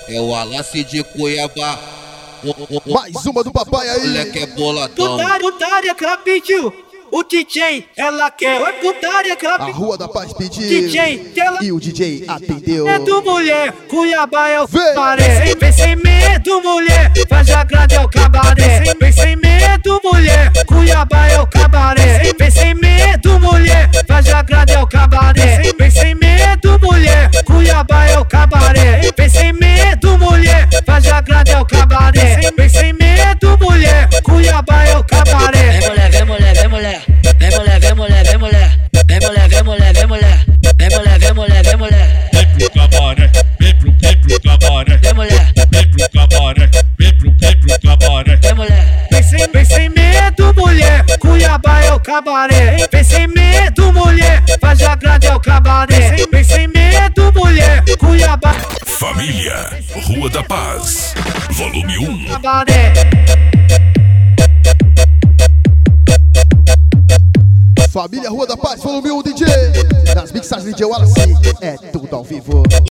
É o Wallace de Cuiabá. Mais uma do papai aí. Moleque é boladão. Putaria que ela pediu. O DJ, ela quer. Oi, putaria que ela A pediu. Rua da Paz pediu. DJ, ela E o DJ atendeu. é do mulher, Cuiabá é o Vem. cabaré. Vem sem medo, mulher, faz a grande é o cabaré. Vem sem medo, mulher, Cuiabá é o cabaré. Vem sem medo, mulher, faz a grande é o cabaré. Vem sem medo, mulher, Cuiabá é o cabaré. Vem sem medo, mulher, faz a grande é o cabaré. Vem sem medo, mulher, Cuiabá é o cabaré. Vem mulher, vem mulher, vem mulher, vem mulher, vem mulher, vem mulher, vem mulher, vem mulher, vem mulher, vem mulher, vem mulher. Vem pro cabaré, vem pro cabaré, Vem mulher, vem pro cabaré, vem pro cabaré. vem mulher. Vem sem medo, mulher, Cuiabá é o cabaré. Vem sem medo, mulher, faz a grande é o cabaré. Vem sem medo, mulher, Cuiabá Família, Rua da Paz, volume 1. cabaré. Família Rua da Paz, volume 1 DJ. Nas mixagens DJ Wallace. É tudo ao vivo.